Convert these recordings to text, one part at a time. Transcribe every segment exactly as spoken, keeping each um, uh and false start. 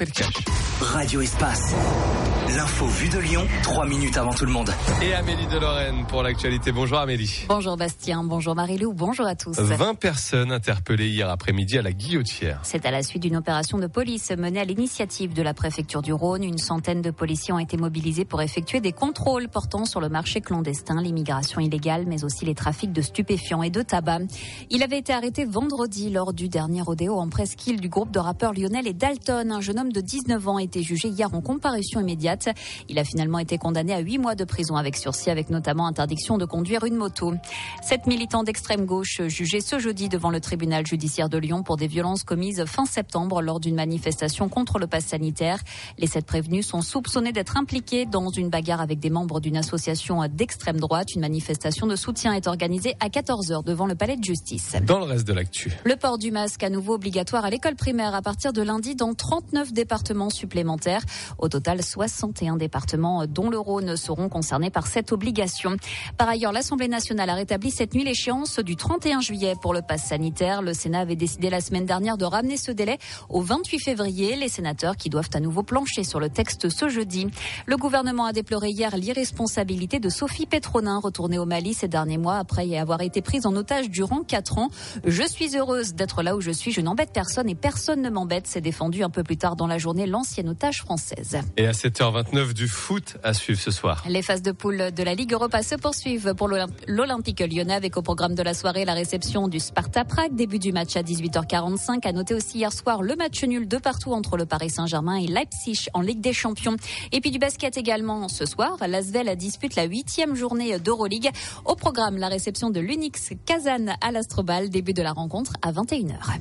l'appel cash. Radio Espace. L'info vue de Lyon, trois minutes avant tout le monde. Et Amélie de Lorraine pour l'actualité. Bonjour Amélie. Bonjour Bastien, bonjour Marie-Lou, bonjour à tous. vingt personnes interpellées hier après-midi à la Guillotière. C'est à la suite d'une opération de police menée à l'initiative de la préfecture du Rhône. Une centaine de policiers ont été mobilisés pour effectuer des contrôles portant sur le marché clandestin, l'immigration illégale, mais aussi les trafics de stupéfiants et de tabac. Il avait été arrêté vendredi lors du dernier rodéo en presqu'île du groupe de rappeurs Lionel et Dalton. Un jeune homme de dix-neuf ans a été jugé hier en comparution immédiate. Il a finalement été condamné à huit mois de prison avec sursis, avec notamment interdiction de conduire une moto. Sept militants d'extrême gauche jugés ce jeudi devant le tribunal judiciaire de Lyon pour des violences commises fin septembre lors d'une manifestation contre le pass sanitaire. Les sept prévenus sont soupçonnés d'être impliqués dans une bagarre avec des membres d'une association d'extrême droite. Une manifestation de soutien est organisée à quatorze heures devant le palais de justice. Dans le reste de l'actu. Le port du masque à nouveau obligatoire à l'école primaire à partir de lundi dans trente-neuf départements supplémentaires. Au total, soixante et un départements dont le Rhône seront concernés par cette obligation. Par ailleurs, l'Assemblée nationale a rétabli cette nuit l'échéance du trente et un juillet pour le pass sanitaire. Le Sénat avait décidé la semaine dernière de ramener ce délai au vingt-huit février. Les sénateurs qui doivent à nouveau plancher sur le texte ce jeudi. Le gouvernement a déploré hier l'irresponsabilité de Sophie Petronin, retournée au Mali ces derniers mois après avoir été prise en otage durant quatre ans. Je suis heureuse d'être là où je suis. Je n'embête personne et personne ne m'embête, s'est défendu un peu plus tard dans la journée l'ancienne otage française. Et à sept heures vingt-neuf, du foot à suivre ce soir. Les phases de poule de la Ligue Europa se poursuivent pour l'Olympique lyonnais avec au programme de la soirée la réception du Sparta Prague. Début du match à dix-huit heures quarante-cinq. À noter aussi hier soir le match nul de partout entre le Paris Saint-Germain et Leipzig en Ligue des Champions. Et puis du basket également ce soir. L'Asvel dispute la huitième journée d'Euroleague. Au programme, la réception de l'Unix Kazan à l'Astrobal. Début de la rencontre à vingt et une heures.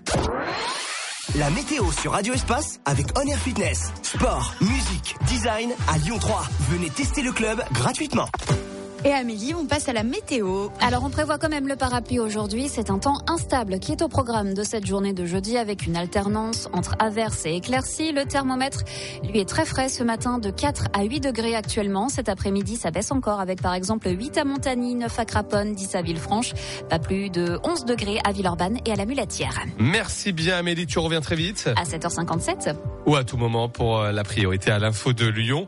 La météo sur Radio Espace avec On Air Fitness. Sport, musique, design à Lyon trois. Venez tester le club gratuitement. Et Amélie, on passe à la météo. Alors on prévoit quand même le parapluie aujourd'hui. C'est un temps instable qui est au programme de cette journée de jeudi avec une alternance entre averses et éclaircies. Le thermomètre, lui, est très frais ce matin de quatre à huit degrés actuellement. Cet après-midi, ça baisse encore avec par exemple huit à Montagny, neuf à Craponne, dix à Villefranche. Pas plus de onze degrés à Villeurbanne et à la Mulatière. Merci bien Amélie, tu reviens très vite. À sept heures cinquante-sept. Ou à tout moment pour la priorité à l'info de Lyon.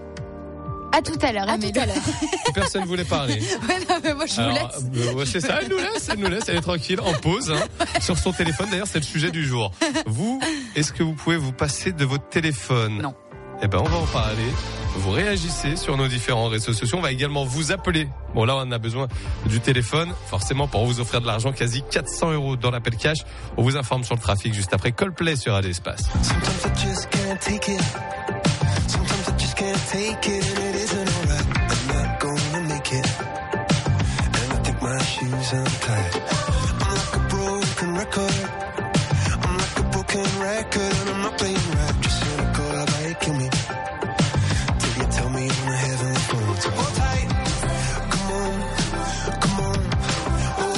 À tout à l'heure, Amélie. À tout à l'heure. Personne ne voulait parler. Ouais, non, mais moi, je Alors, vous laisse. Euh, ouais, c'est ça, elle nous laisse, elle nous laisse, elle est tranquille, en pause, hein, sur son téléphone. D'ailleurs, c'est le sujet du jour. Vous, est-ce que vous pouvez vous passer de votre téléphone? Non. Eh ben, on va en parler. Vous réagissez sur nos différents réseaux sociaux. On va également vous appeler. Bon, là, on a besoin du téléphone, forcément, pour vous offrir de l'argent, quasi quatre cents euros dans l'appel cash. On vous informe sur le trafic juste après Coldplay sur Radio Espace. Shoes untied. I'm like a broken record. I'm like a broken record, and I'm not playing rap. Just cynical, how about you kill me? Till you tell me on the heavenly phone. So hold tight, come on, come on. Oh,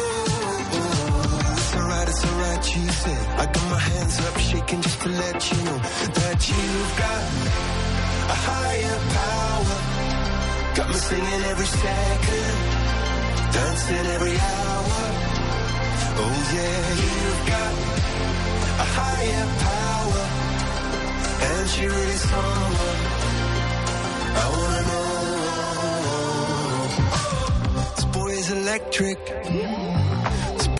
it's alright, it's alright, she said. I got my hands up, shaking just to let you know that you've got a higher power. Got me singing every second. Dancing every hour. Oh yeah, you've got a higher power. And she really someone I wanna know. This boy is electric.